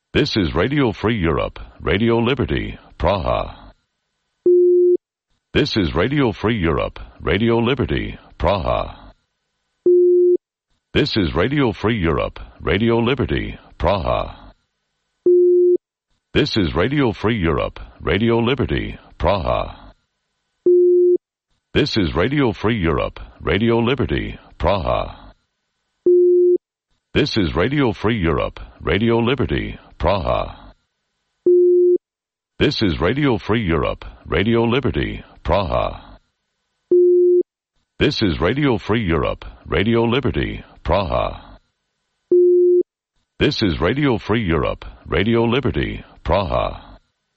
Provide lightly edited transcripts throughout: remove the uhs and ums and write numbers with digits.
This is Radio Free Europe, Radio Liberty, Praha. This is Radio Free Europe, Radio Liberty, Praha. This is Radio Free Europe, Radio Liberty, Praha. This is Radio Free Europe, Radio Liberty, Praha. This is Radio Free Europe, Radio Liberty, Praha. This is Radio Free Europe, Radio Liberty, Praha. This is Radio Free Europe, Radio Liberty, Praha. This is Radio Free Europe, Radio Liberty, Praha. This is Radio Free Europe, Radio Liberty, Praha.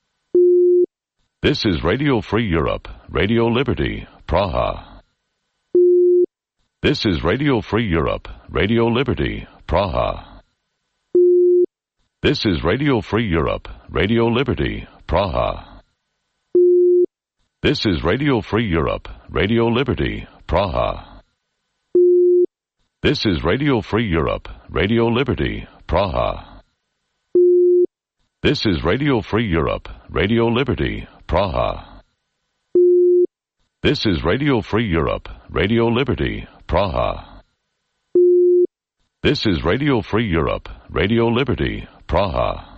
This is Radio Free Europe, Radio Liberty, Praha. This is Radio Free Europe, Radio Liberty, Praha. This is Radio Free Europe, Radio Liberty, Praha. This is Radio Free Europe, Radio Liberty, Praha. This is Radio Free Europe, Radio Liberty, Praha. This is Radio Free Europe, Radio Liberty, Praha. This is Radio Free Europe, Radio Liberty, Praha. This is Radio Free Europe, Radio Liberty, Praha.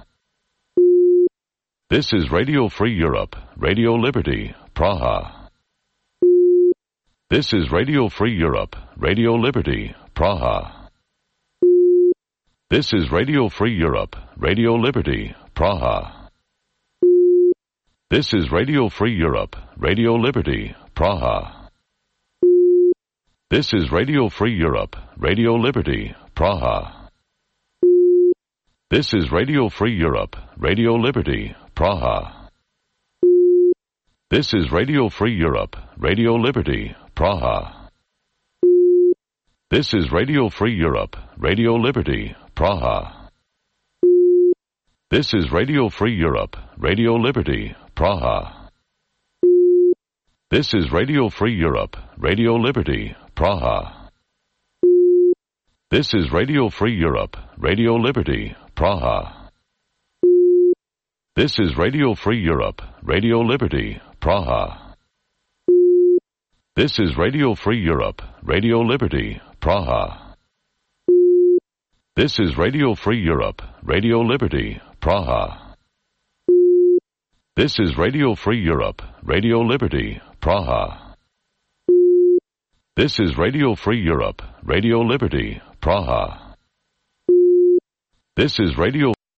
This is Radio Free Europe, Radio Liberty, Praha. This is Radio Free Europe, Radio Liberty, Praha. This is Radio Free Europe, Radio Liberty, Praha. This is Radio Free Europe, Radio Liberty, Praha. This is Radio Free Europe, Radio Liberty, Praha. This is Radio Free Europe, Radio Liberty, Praha. This is Radio Free Europe, Radio Liberty, Praha. This is Radio Free Europe, Radio Liberty, Praha. This is Radio Free Europe, Radio Liberty, Praha. This is Radio Free Europe, Radio Liberty, Praha. This is Radio Free Europe, Radio Liberty, Praha. This is Radio Free Europe, Radio Liberty, Praha. This is Radio Free Europe, Radio Liberty, Praha. This is Radio Free Europe, Radio Liberty, Praha. This is Radio Free Europe, Radio Liberty, Praha. This is Radio Free Europe, Radio Liberty, Praha. This is Radio